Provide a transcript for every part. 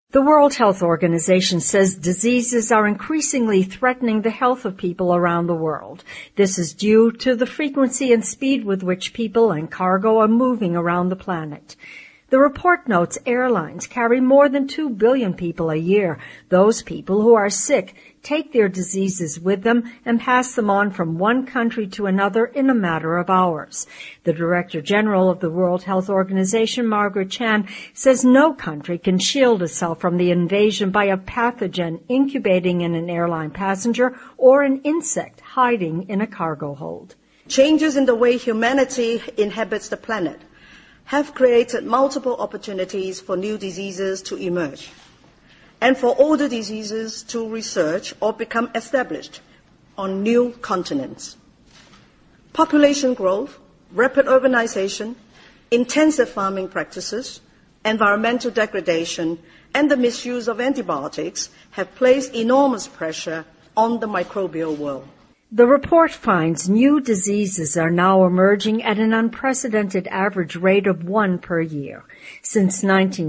The World Health Organization says diseases are increasingly threatening the health of people around the world. This is due to the frequency and speed with which people and cargo are moving around the planet. The report notes airlines carry more than 2 billion people a year. Those people who are sick take their diseases with them and pass them on from one country to another in a matter of hours. The Director General of the World Health Organization, Margaret Chan, says no country can shield itself from the invasion by a pathogen incubating in an airline passenger or an insect hiding in a cargo hold. Changes in the way humanity inhabits the planet have created multiple opportunities for new diseases to emerge and for older diseases to research or become established on new continents. Population growth, rapid urbanization, intensive farming practices, environmental degradation, and the misuse of antibiotics have placed enormous pressure on the microbial world. The report finds new diseases are now emerging at an unprecedented average rate of 1 per year. Since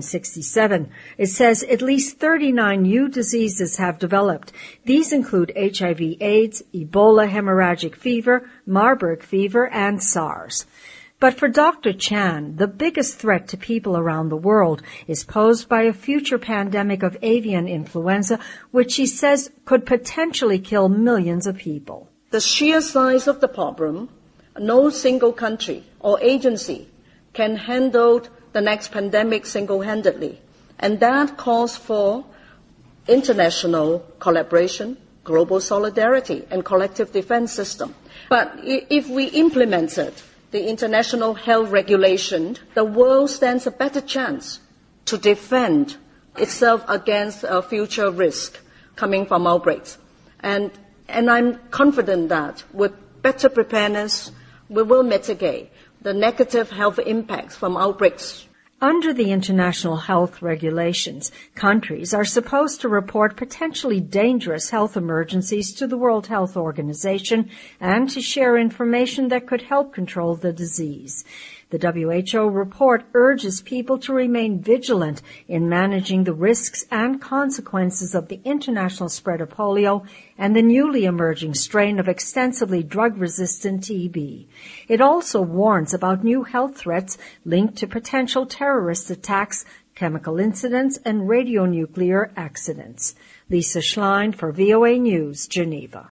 1967, it says at least 39 new diseases have developed. These include HIV/AIDS, Ebola hemorrhagic fever, Marburg fever, and SARS. But for Dr. Chan, the biggest threat to people around the world is posed by a future pandemic of avian influenza, which he says could potentially kill millions of people. The sheer size of the problem, no single country or agency can handle the next pandemic single-handedly. And that calls for international collaboration, global solidarity, and collective defense system. But if we implemented the international health regulation, the world stands a better chance to defend itself against a future risk coming from outbreaks. And I'm confident that with better preparedness, we will mitigate the negative health impacts from outbreaks. Under the international health regulations, countries are supposed to report potentially dangerous health emergencies to the World Health Organization and to share information that could help control the disease. The WHO report urges people to remain vigilant in managing the risks and consequences of the international spread of polio and the newly emerging strain of extensively drug-resistant TB. It also warns about new health threats linked to potential terrorist attacks, chemical incidents, and radionuclear accidents. Lisa Schlein for VOA News, Geneva.